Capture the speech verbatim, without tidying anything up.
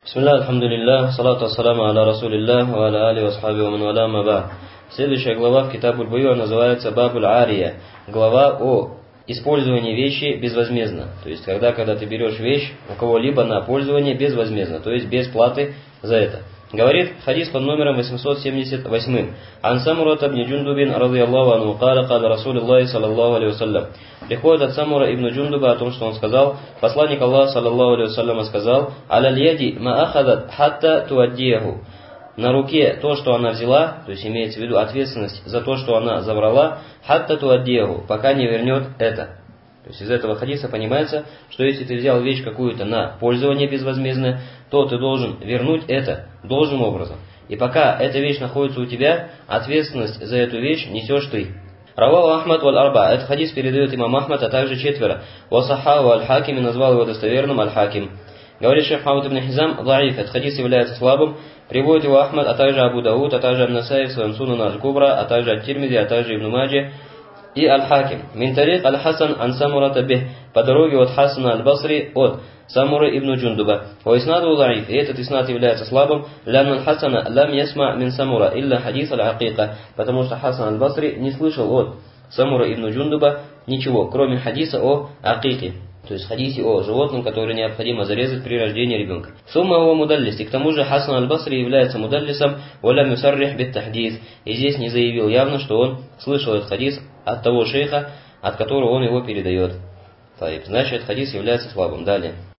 Бисмилля, алхамдулиллах, салату ассаламу аля расулиллах, ва аля али ва асхаби ва ман валя ма ба'д. Следующая глава в Китабуль Буйу называется Бабуль Ария. Глава о использовании вещи безвозмездно. То есть, когда, когда ты берешь вещь у кого-либо на пользование безвозмездно, то есть без платы за это. Говорит хадис под номером восемьсот семьдесят восемь. Ан Самурата ибн Джундубин радийаллаху анху каля каля Расулиллахи саллаллаху алейхи вассалям. Приходит от Самура ибн Джундуба о том, что он сказал, посланник Аллаха саллаллаху алейхи вассалям сказал: «Аля льяди ма ахадат хатта туаддияху». На руке то, что она взяла, то есть имеется в виду ответственность за то, что она забрала, хатта туаддияху, пока не вернет это. То есть из этого хадиса понимается, что если ты взял вещь какую-то на пользование безвозмездное, то ты должен вернуть это должным образом. И пока эта вещь находится у тебя, ответственность за эту вещь несешь ты. Раваху Ахмад валь арба. Этот хадис передает имам Ахмад, а также четверо. Васахаху аль-Хаким, и назвал его достоверным аль-Хаким. Говорит шейх Мухаммад ибн Хизам, даиф, этот хадис является слабым. Приводит его Ахмад, а также Абу Дауд, а также Ан-Насаи в своем Сунан аль-Кубра, а также Ат-Тирмизи, а также Ибн Маджи и Аль-Хаким. Мин тарик аль-Хасан ан Самурата бих, по дороге от Хасана аль-Басри от Самуры ибн Джундуба. Wa иснаду даиф, и этот иснад является слабым, лянна аль-Хасана лам ясма мин Самура илля хадис аль-Акика, потому что Хасан аль-Басри не слышал от Самура ибн Джундуба ничего, кроме хадиса о Акике. То есть хадисе о животном, которое необходимо зарезать при рождении ребенка. Сумма его мудаллис, и к тому же Хасан аль-Басри является мудаллисом, валям юсаррих бит тахдис, и здесь не заявил явно, что он слышал этот хадис от того шейха, от которого он его передает. Значит, хадис является слабым. Далее.